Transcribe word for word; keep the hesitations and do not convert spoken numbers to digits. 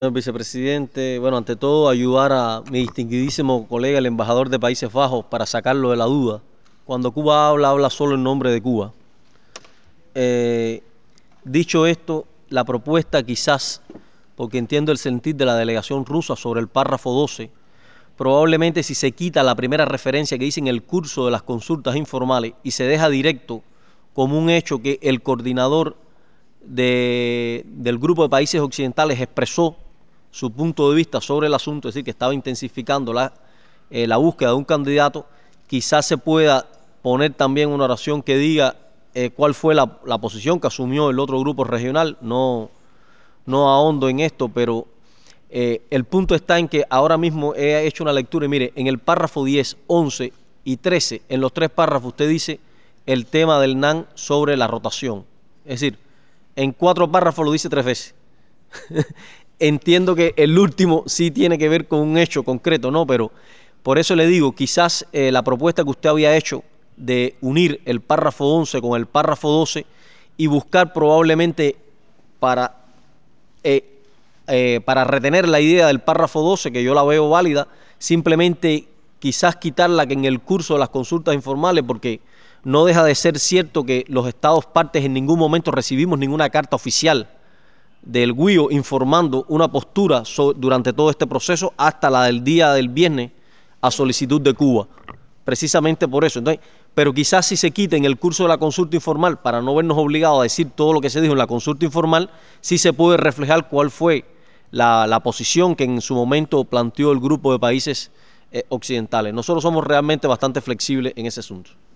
Señor vicepresidente, bueno, ante todo ayudar a mi distinguidísimo colega, el embajador de Países Bajos, para sacarlo de la duda. Cuando Cuba habla, habla solo en nombre de Cuba. Eh, dicho esto, la propuesta quizás, porque entiendo el sentir de la delegación rusa sobre el párrafo doce, probablemente si se quita la primera referencia que dice en el curso de las consultas informales y se deja directo como un hecho que el coordinador de, del grupo de países occidentales expresó su punto de vista sobre el asunto, es decir, que estaba intensificando la, eh, la búsqueda de un candidato, quizás se pueda poner también una oración que diga eh, cuál fue la, la posición que asumió el otro grupo regional. No, no ahondo en esto, pero eh, el punto está en que ahora mismo he hecho una lectura y mire, en el párrafo diez, once y trece, en los tres párrafos usted dice el tema del N A N sobre la rotación. Es decir, en cuatro párrafos lo dice tres veces. Entiendo que el último sí tiene que ver con un hecho concreto, ¿no? Pero por eso le digo, quizás eh, la propuesta que usted había hecho de unir el párrafo once con el párrafo doce y buscar probablemente para, eh, eh, para retener la idea del párrafo doce, que yo la veo válida, simplemente quizás quitarla que en el curso de las consultas informales, porque no deja de ser cierto que los estados partes en ningún momento recibimos ninguna carta oficial del G U I O informando una postura so, durante todo este proceso hasta la del día del viernes a solicitud de Cuba. Precisamente por eso. Entonces, pero quizás si se quite en el curso de la consulta informal, para no vernos obligados a decir todo lo que se dijo en la consulta informal, sí se puede reflejar cuál fue la, la posición que en su momento planteó el grupo de países eh, occidentales. Nosotros somos realmente bastante flexibles en ese asunto.